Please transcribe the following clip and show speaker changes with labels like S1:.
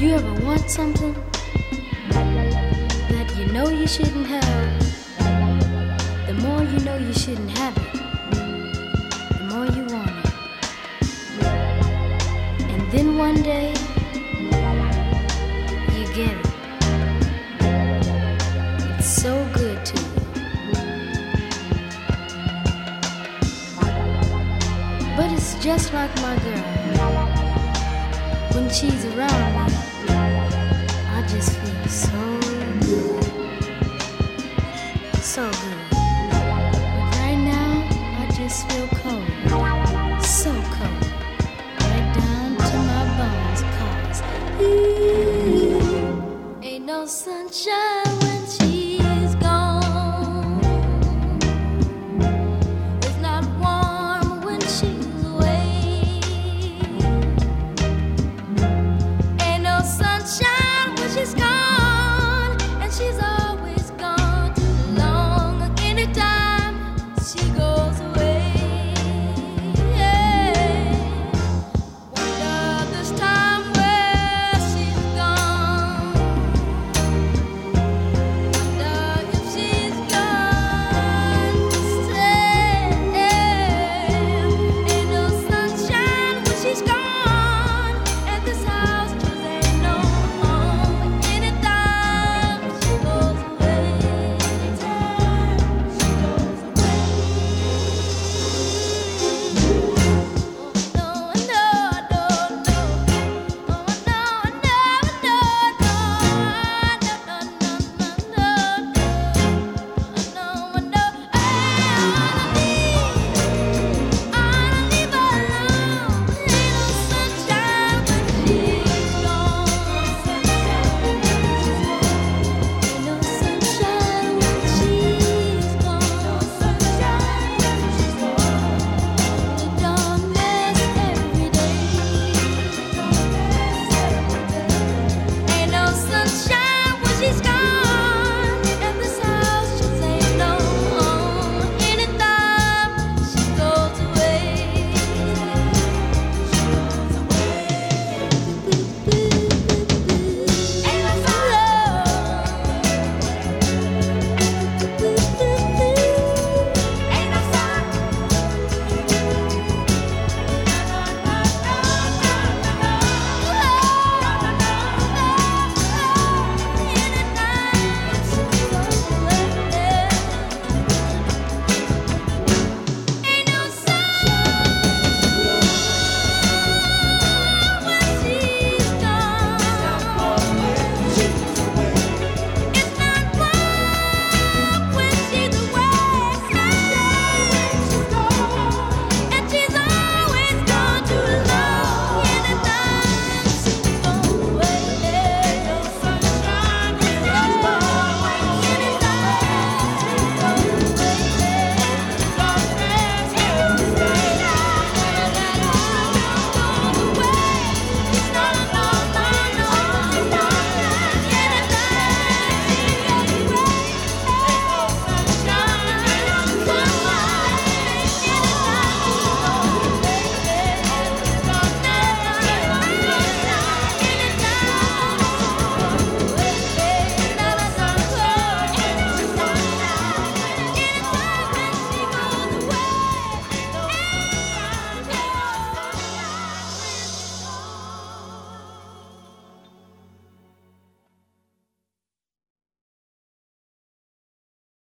S1: You ever want something that you know you shouldn't have? The more you know you shouldn't have it, the more you want it. And then one day, you get it. It's so good to you. But it's just like my girl. When she's around me, I just feel so good. So good.